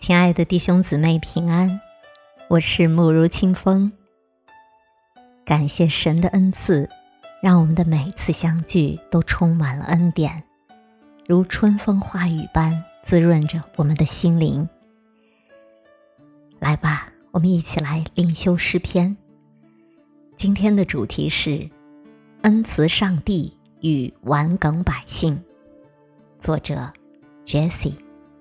亲爱的弟兄姊妹平安，我是慕如清风。感谢神的恩赐，让我们的每次相聚都充满了恩典，如春风花雨般滋润着我们的心灵。来吧，我们一起来灵修诗篇。今天的主题是恩慈上帝与顽梗百姓，作者 Jesse。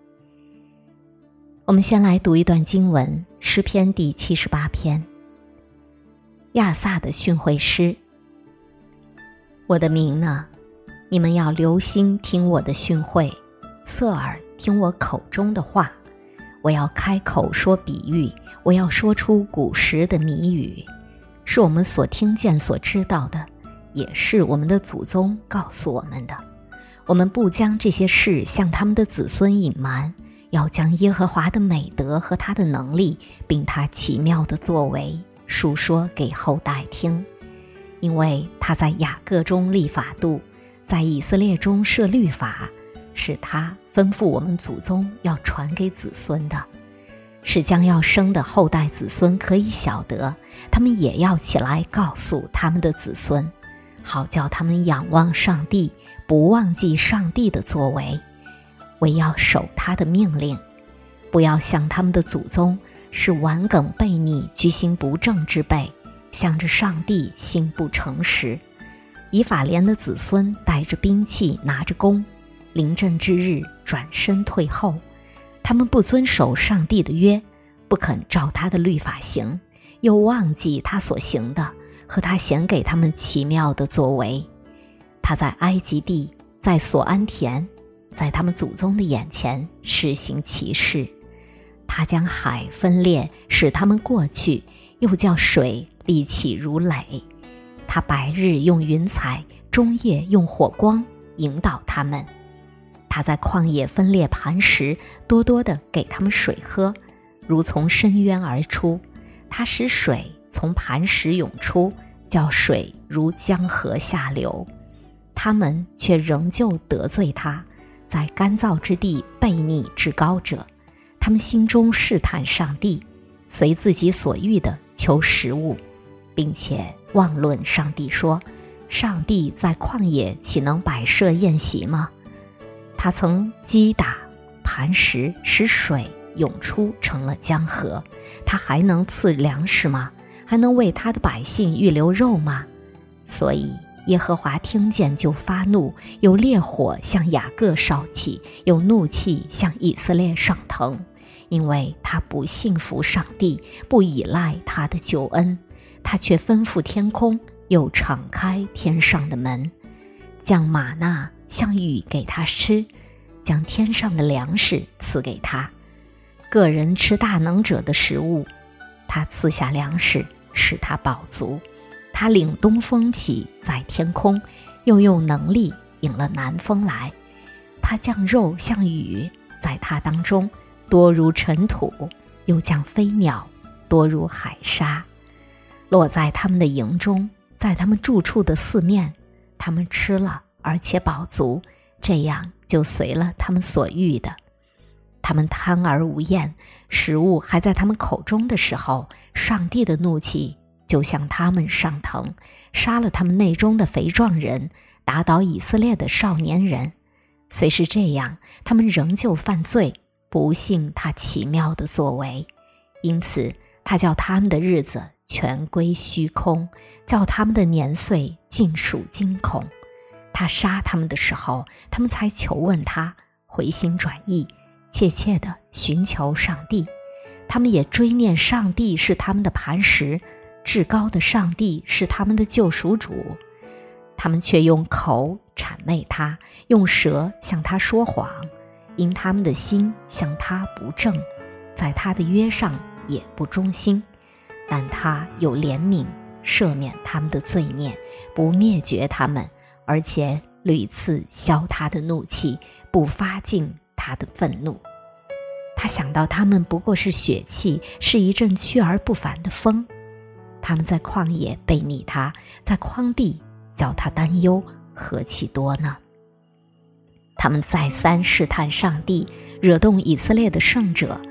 我们先来读一段经文，诗篇第78篇，亚萨的训诲诗。我的民呢，你们要留心听我的训诲，侧耳听我口中的话。我要开口说比喻，我要说出古时的谜语，是我们所听见所知道的，也是我们的祖宗告诉我们的。我们不将这些事向他们的子孙隐瞒，要将耶和华的美德和他的能力，并他奇妙的作为述说给后代听。因为他在雅各中立法度，在以色列中设律法，是他吩咐我们祖宗要传给子孙的，是将要生的后代子孙可以晓得，他们也要起来告诉他们的子孙，好叫他们仰望上帝，不忘记上帝的作为，唯要守他的命令，不要像他们的祖宗，是顽梗悖逆、居心不正之辈，向着上帝心不诚实。以法莲的子孙带着兵器，拿着弓，临阵之日转身退后。他们不遵守上帝的约，不肯照他的律法行，又忘记他所行的和他显给他们奇妙的作为。他在埃及地，在所安田，在他们祖宗的眼前施行奇事。他将海分裂，使他们过去，又叫水立起如垒。他白日用云彩，中夜用火光引导他们。他在旷野分裂磐石，多多地给他们水喝，如从深渊而出。他使水从磐石涌出，叫水如江河下流。他们却仍旧得罪他，在干燥之地悖逆至高者。他们心中试探上帝，随自己所欲的求食物，并且妄论上帝说，上帝在旷野岂能摆设宴席吗？他曾击打磐石，使水涌出成了江河。他还能赐粮食吗？还能为他的百姓预留肉吗？所以耶和华听见就发怒，有烈火向雅各烧起，有怒气向以色列上腾，因为他不信服上帝，不倚赖他的救恩。他却吩咐天空，又敞开天上的门，将玛纳像雨给他吃，将天上的粮食赐给他。个人吃大能者的食物，他赐下粮食，使他饱足。他领东风起，在天空，又用能力引了南风来。他降肉像雨，在他当中多如尘土，又降飞鸟多如海沙，落在他们的营中，在他们住处的四面。他们吃了而且饱足，这样就随了他们所欲的。他们贪而无厌，食物还在他们口中的时候，上帝的怒气就向他们上腾，杀了他们内中的肥壮人，打倒以色列的少年人。虽是这样，他们仍旧犯罪，不信他奇妙的作为。因此他叫他们的日子全归虚空，叫他们的年岁尽属惊恐。他杀他们的时候，他们才求问他，回心转意，切切地寻求上帝。他们也追念上帝是他们的磐石，至高的上帝是他们的救赎主。他们却用口谄媚他，用舌向他说谎，因他们的心向他不正，在他的约上也不忠心。但他有怜悯，赦免他们的罪孽，不灭绝他们，而且屡次消他的怒气，不发尽他的愤怒。他想到他们不过是血气，是一阵去而不返的风。他们在旷野悖逆他，在荒地叫他担忧，何其多呢？他们再三试探上帝，惹动以色列的圣者，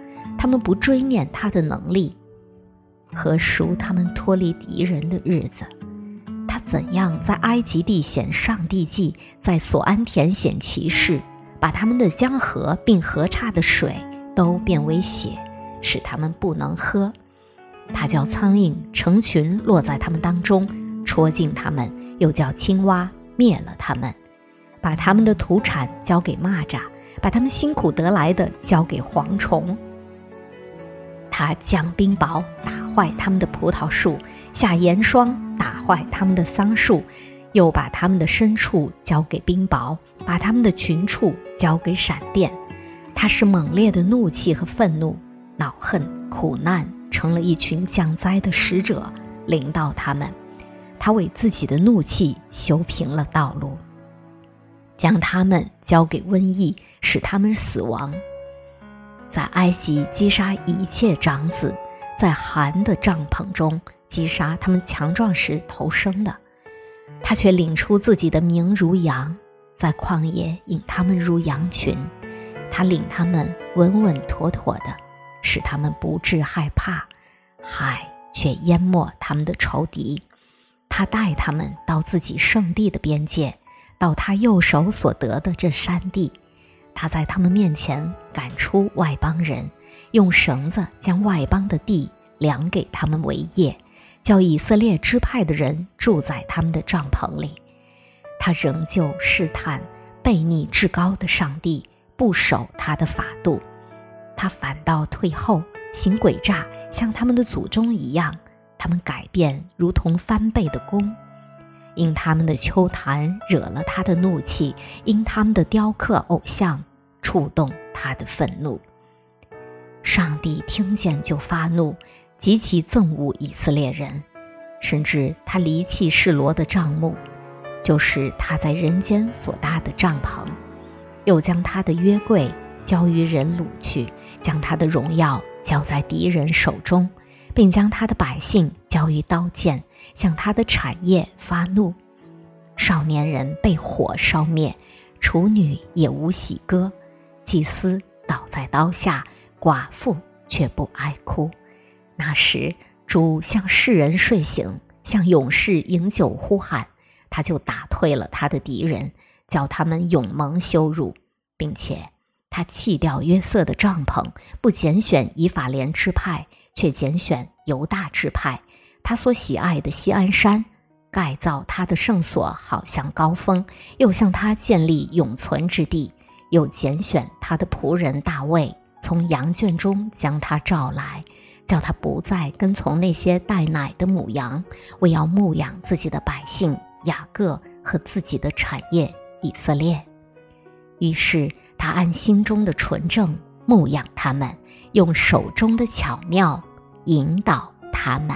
他们不追念他的能力，何赎他们脱离敌人的日子？他怎样在埃及地显上帝迹，在所安田显奇事，把他们的江河并河岔的水都变为血，使他们不能喝。他叫苍蝇成群落在他们当中，戳进他们，又叫青蛙灭了他们，把他们的土产交给蚂蚱，把他们辛苦得来的交给蝗虫。他降冰雹打坏他们的葡萄树，下严霜打坏他们的桑树，又把他们的牲畜交给冰雹，把他们的群畜交给闪电。他使猛烈的怒气和愤怒、恼恨、苦难成了一群降灾的使者，临到他们。他为自己的怒气修平了道路，将他们交给瘟疫，使他们死亡。在埃及击杀一切长子，在寒的帐篷中击杀他们强壮时头生的。他却领出自己的民如羊，在旷野引他们如羊群。他领他们稳稳妥妥的，使他们不致害怕，海却淹没他们的仇敌。他带他们到自己圣地的边界，到他右手所得的这山地。他在他们面前赶出外邦人，用绳子将外邦的地量给他们为业，叫以色列支派的人住在他们的帐篷里。他仍旧试探悖逆至高的上帝，不守他的法度。他反倒退后，行诡诈，像他们的祖宗一样。他们改变如同翻倍的弓，因他们的丘坛惹了他的怒气，因他们的雕刻偶像触动他的愤怒。上帝听见就发怒，极其憎恶以色列人，甚至他离弃示罗的帐幕，就是他在人间所搭的帐篷，又将他的约柜交于人掳去，将他的荣耀交在敌人手中，并将他的百姓交于刀剑，向他的产业发怒。少年人被火烧灭，处女也无喜歌，祭司倒在刀下，寡妇却不哀哭。那时主向世人睡醒，向勇士饮酒呼喊，他就打退了他的敌人，叫他们永蒙羞辱，并且他弃掉约瑟的帐篷，不拣选以法莲支派，却拣选犹大支派。他所喜爱的锡安山，盖造他的圣所，好像高峰，又向他建立永存之地。又拣选他的仆人大卫，从羊圈中将他召来，叫他不再跟从那些带奶的母羊，为要牧养自己的百姓雅各和自己的产业以色列。于是他按心中的纯正牧养他们，用手中的巧妙引导他们。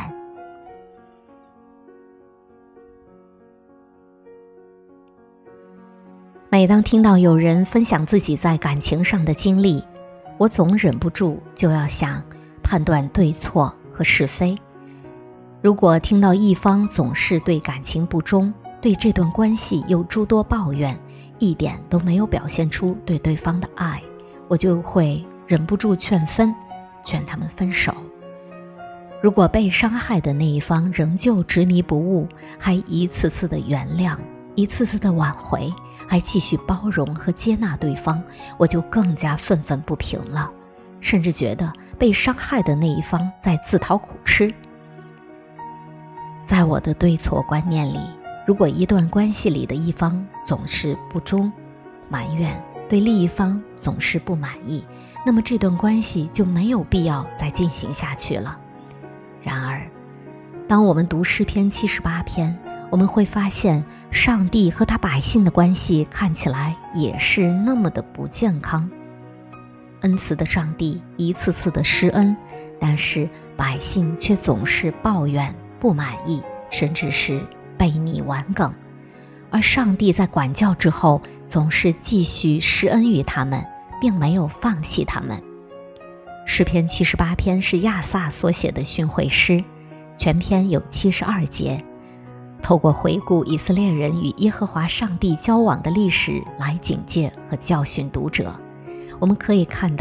每当听到有人分享自己在感情上的经历，我总忍不住就要想判断对错和是非。如果听到一方总是对感情不忠，对这段关系有诸多抱怨，一点都没有表现出对对方的爱，我就会忍不住劝他们分手。如果被伤害的那一方仍旧执迷不悟，还一次次的原谅，一次次的挽回，还继续包容和接纳对方，我就更加愤愤不平了，甚至觉得被伤害的那一方在自讨苦吃。在我的对错观念里，如果一段关系里的一方总是不忠、埋怨，对另一方总是不满意，那么这段关系就没有必要再进行下去了。然而，当我们读诗篇78篇，我们会发现上帝和他百姓的关系看起来也是那么的不健康。恩慈的上帝一次次的施恩，但是百姓却总是抱怨、不满意，甚至是悖逆顽梗。而上帝在管教之后，总是继续施恩于他们，并没有放弃他们。诗篇78篇是亚萨所写的训诲诗，全篇有72节，透过回顾以色列人与耶和华上帝交往的历史来警戒和教训读者。我们可以看到，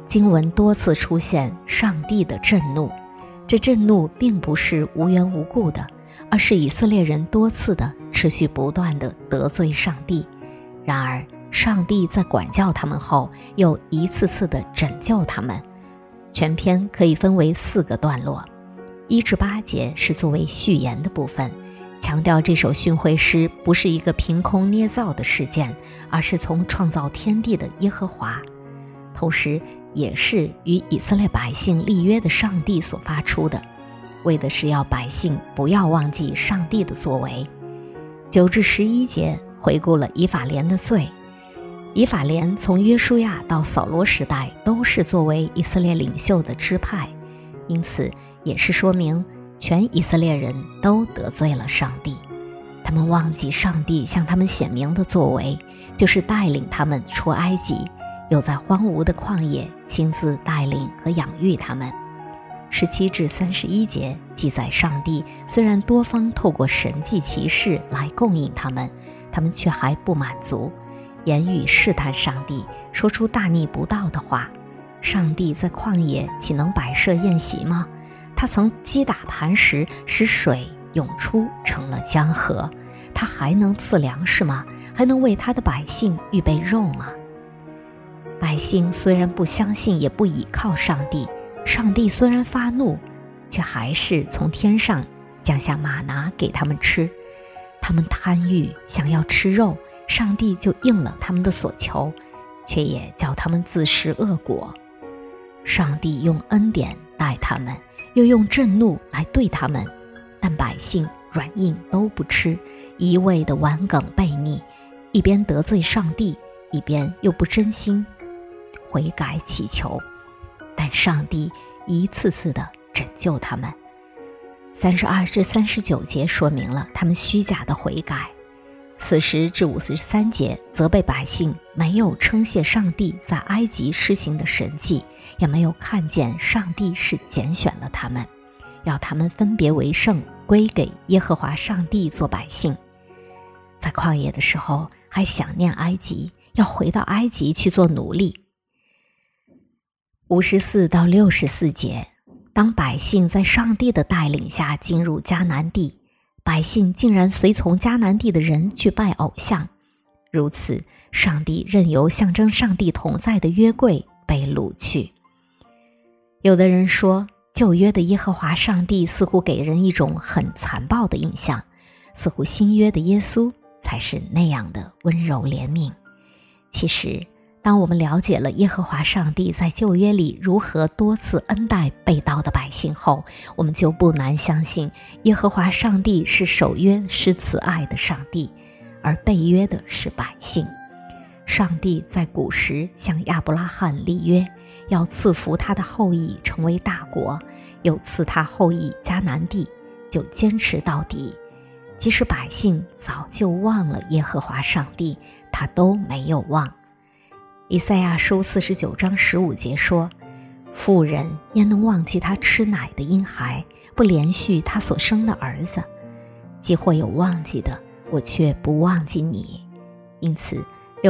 经文多次出现上帝的震怒，这震怒并不是无缘无故的，而是以色列人多次的持续不断的得罪上帝。然而上帝在管教他们后，又一次次的拯救他们。全篇可以分为4个段落，1至8节是作为序言的部分，强调这首训诲诗不是一个凭空捏造的事件，而是从创造天地的耶和华，同时也是与以色列百姓立约的上帝所发出的，为的是要百姓不要忘记上帝的作为。9至11节回顾了以法莲的罪。以法莲从约书亚到扫罗时代都是作为以色列领袖的支派，因此也是说明全以色列人都得罪了上帝。他们忘记上帝向他们显明的作为，就是带领他们出埃及，又在荒芜的旷野亲自带领和养育他们。17至31节记载上帝虽然多方透过神迹奇事来供应他们，他们却还不满足，言语试探上帝，说出大逆不道的话。上帝在旷野岂能摆设宴席吗？他曾击打磐石，使水涌出成了江河。他还能赐粮食吗？还能为他的百姓预备肉吗？百姓虽然不相信也不倚靠上帝，上帝虽然发怒，却还是从天上降下玛拿给他们吃。他们贪欲想要吃肉，上帝就应了他们的所求，却也叫他们自食恶果。上帝用恩典待他们，又用震怒来对他们，但百姓软硬都不吃，一味的顽梗悖逆，一边得罪上帝，一边又不真心悔改祈求，但上帝一次次的拯救他们。32至39节说明了他们虚假的悔改。40至53节责备百姓没有称谢上帝在埃及施行的神迹，也没有看见上帝是拣选了他们，要他们分别为圣，归给耶和华上帝做百姓。在旷野的时候还想念埃及，要回到埃及去做奴隶。54到64节，当百姓在上帝的带领下进入迦南地，百姓竟然随从迦南地的人去拜偶像，如此上帝任由象征上帝同在的约柜被掳去。有的人说，旧约的耶和华上帝似乎给人一种很残暴的印象，似乎新约的耶稣才是那样的温柔怜悯。其实当我们了解了耶和华上帝在旧约里如何多次恩待被盗的百姓后，我们就不难相信耶和华上帝是守约施慈爱的上帝，而被约的是百姓。上帝在古时向亚伯拉罕立约，要赐福他的后裔成为大国，又赐他后裔迦南地，就坚持到底。即使百姓早就忘了耶和华上帝，他都没有忘。以赛亚书49章15节说，妇人焉能忘记她吃奶的婴孩，不连续她所生的儿子？既或有忘记的，我却不忘记你。因此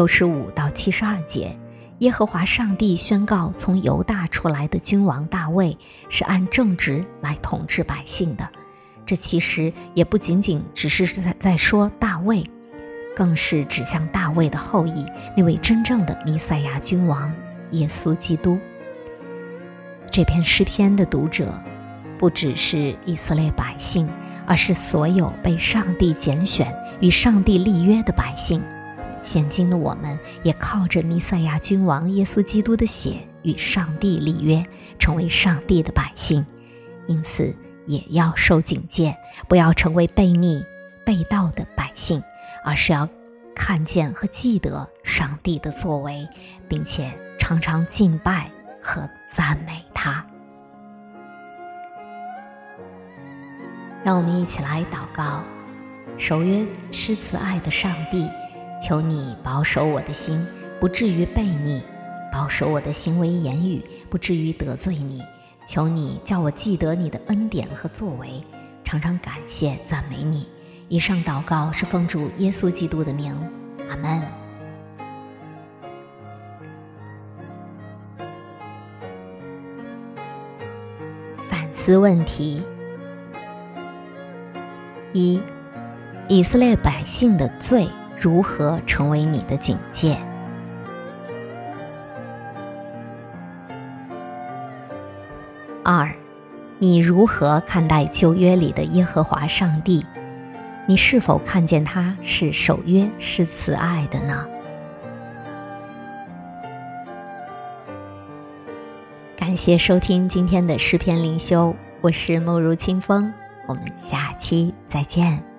65到72节，耶和华上帝宣告从犹大出来的君王大卫是按正直来统治百姓的。这其实也不仅仅只是在说大卫，更是指向大卫的后裔，那位真正的弥赛亚君王耶稣基督。这篇诗篇的读者不只是以色列百姓，而是所有被上帝拣选与上帝立约的百姓。现今的我们也靠着弥赛亚君王耶稣基督的血与上帝立约，成为上帝的百姓，因此也要受警戒，不要成为悖逆被盗的百姓，而是要看见和记得上帝的作为，并且常常敬拜和赞美他。让我们一起来祷告。守约施慈爱的上帝，求你保守我的心，不至于悖逆，保守我的行为言语，不至于得罪你。求你叫我记得你的恩典和作为，常常感谢赞美你。以上祷告是奉主耶稣基督的名，阿们。 思问题：一、以色列百姓的罪如何成为你的警戒？二、你如何看待旧约里的耶和华上帝？你是否看见他是守约、是慈爱的呢？感谢收听今天的诗篇灵修，我是梦如清风，我们下期再见。